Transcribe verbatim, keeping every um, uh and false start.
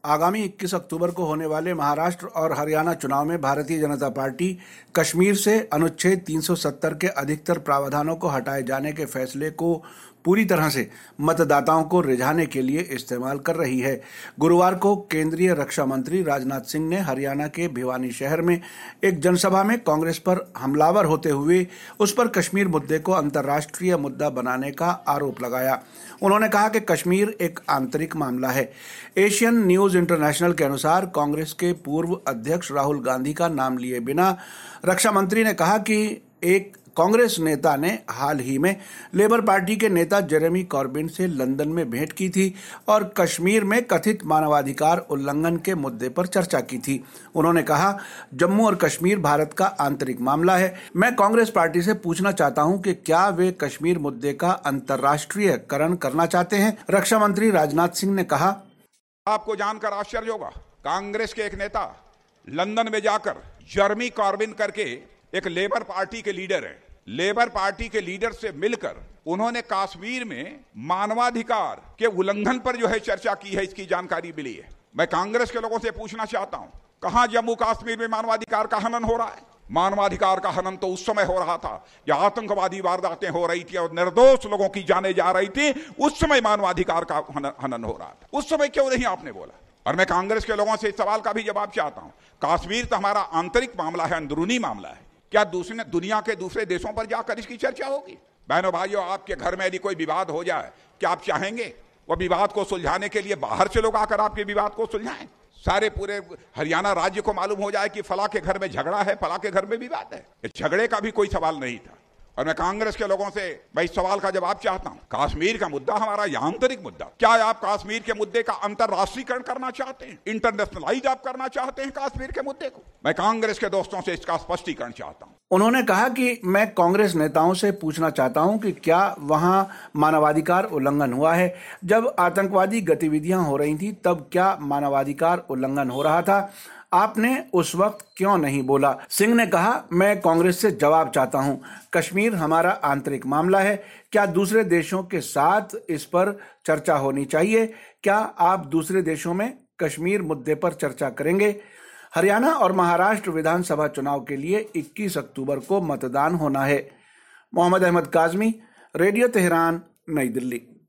आगामी इक्कीस अक्टूबर को होने वाले महाराष्ट्र और हरियाणा चुनाव में भारतीय जनता पार्टी कश्मीर से अनुच्छेद तीन सौ सत्तर के अधिकतर प्रावधानों को हटाए जाने के फैसले को पूरी तरह से मतदाताओं को रिझाने के लिए इस्तेमाल कर रही है। गुरुवार को केंद्रीय रक्षा मंत्री राजनाथ सिंह ने हरियाणा के भिवानी शहर में एक जनसभा में कांग्रेस पर हमलावर होते हुए उस पर कश्मीर मुद्दे को अंतर्राष्ट्रीय मुद्दा बनाने का आरोप लगाया। उन्होंने कहा कि कश्मीर एक आंतरिक मामला है। एशियन न्यूज इंटरनेशनल के अनुसार कांग्रेस के पूर्व अध्यक्ष राहुल गांधी का नाम लिए बिना रक्षा मंत्री ने कहा कि एक कांग्रेस नेता ने हाल ही में लेबर पार्टी के नेता जेरेमी कॉर्बिन से लंदन में भेंट की थी और कश्मीर में कथित मानवाधिकार उल्लंघन के मुद्दे पर चर्चा की थी। उन्होंने कहा, जम्मू और कश्मीर भारत का आंतरिक मामला है। मैं कांग्रेस पार्टी से पूछना चाहता हूं कि क्या वे कश्मीर मुद्दे का अंतर्राष्ट्रीयकरण करना चाहते हैं। रक्षा मंत्री राजनाथ सिंह ने कहा, आपको जानकर आश्चर्य होगा, कांग्रेस के एक नेता लंदन में जाकर जेरेमी कॉर्बिन करके एक लेबर पार्टी के लीडर है, लेबर पार्टी के लीडर से मिलकर उन्होंने कश्मीर में मानवाधिकार के उल्लंघन पर जो है चर्चा की है, इसकी जानकारी मिली है। मैं कांग्रेस के लोगों से पूछना चाहता हूं, कहां जम्मू कश्मीर में मानवाधिकार का हनन हो रहा है? मानवाधिकार का हनन तो उस समय हो रहा था जब आतंकवादी वारदातें हो रही थी और निर्दोष लोगों की जानें जा रही थी। उस समय मानवाधिकार का हनन हो रहा था। उस समय क्यों नहीं आपने बोला? और मैं कांग्रेस के लोगों से इस सवाल का भी जवाब चाहता हूं। कश्मीर तो हमारा आंतरिक मामला है, अंदरूनी मामला है। क्या दूसरे दुनिया के दूसरे देशों पर जाकर इसकी चर्चा होगी? बहनों भाइयों, आपके घर में यदि कोई विवाद हो जाए, क्या आप चाहेंगे वो विवाद को सुलझाने के लिए बाहर से लोग आकर आपके विवाद को सुलझाएं? सारे पूरे हरियाणा राज्य को मालूम हो जाए कि फला के घर में झगड़ा है, फला के घर में विवाद है। झगड़े का भी कोई सवाल नहीं था। और मैं कांग्रेस के लोगों से मैं इस सवाल का जवाब चाहता हूं, कश्मीर का मुद्दा हमारा यह आंतरिक मुद्दा, क्या आप कश्मीर के मुद्दे का अंतर्राष्ट्रीयकरण करना चाहते हैं? इंटरनेशनलाइज आप करना चाहते हैं कश्मीर के मुद्दे को? मैं कांग्रेस के दोस्तों से इसका स्पष्टीकरण चाहता हूं। उन्होंने कहा कि मैं कांग्रेस नेताओं से पूछना चाहता हूं कि क्या वहां मानवाधिकार उल्लंघन हुआ है? जब आतंकवादी गतिविधियां हो रही थी तब क्या मानवाधिकार उल्लंघन हो रहा था? आपने उस वक्त क्यों नहीं बोला? सिंह ने कहा, मैं कांग्रेस से जवाब चाहता हूं। कश्मीर हमारा आंतरिक मामला है। क्या दूसरे देशों के साथ इस पर चर्चा होनी चाहिए? क्या आप दूसरे देशों में कश्मीर मुद्दे पर चर्चा करेंगे? हरियाणा और महाराष्ट्र विधानसभा चुनाव के लिए इक्कीस अक्टूबर को मतदान होना है। Mohammad Ahmad Kazmi, radio Tehran, Nai Delhi.